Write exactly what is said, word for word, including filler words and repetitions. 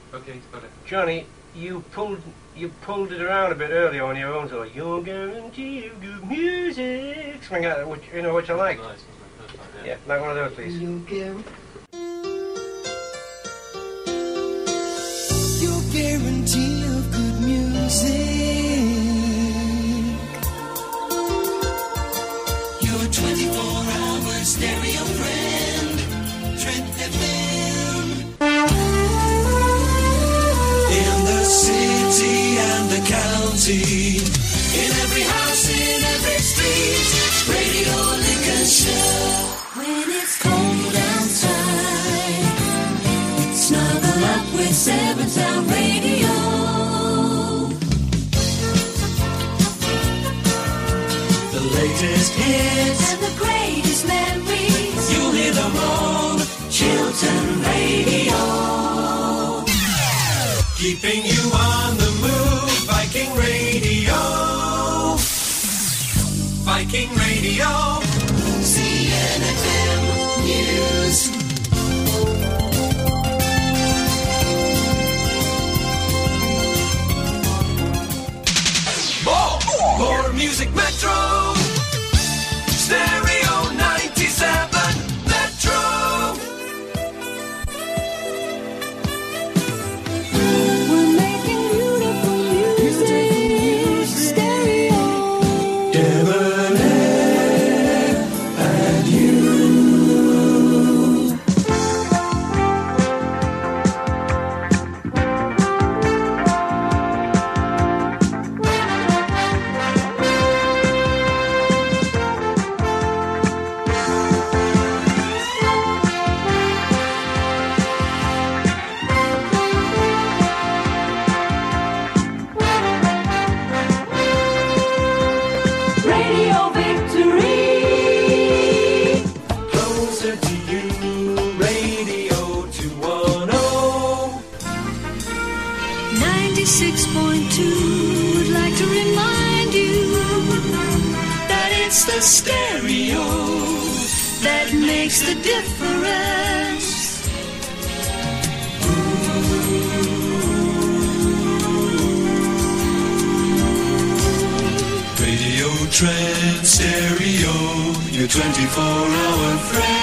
Okay, got it. Johnny, you pulled you pulled it around a bit earlier on your own, so like, your guarantee of good music. Something like that, which, you know, which I like. Nice, wasn't it? First time, yeah. Yeah, like one of those, please. Your guarantee of good music. Your twenty-four hour stereo friend, Trent F M. In the city and the county, in every house, in every street, Radio Lincolnshire. When it's cold outside, snuggle up with Seven Sound Radio. The latest hits and the greatest memories, you'll hear them on Chiltern Radio. Keeping you on the move, Viking Radio. Viking Radio. C N F M News. More Music Metro, Stereo ninety-seven Metro. We're making beautiful music, Stereo. Debonair and you. Radio Victory. Closer to you, Radio two ten. ninety-six point two would like to remind you that it's the stereo that makes the difference. Radio Trend Stereo, your twenty-four hour friend.